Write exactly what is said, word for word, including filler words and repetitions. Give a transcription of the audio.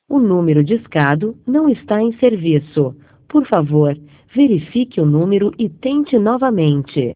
O número discado não está em serviço. Por favor, verifique o número e tente novamente.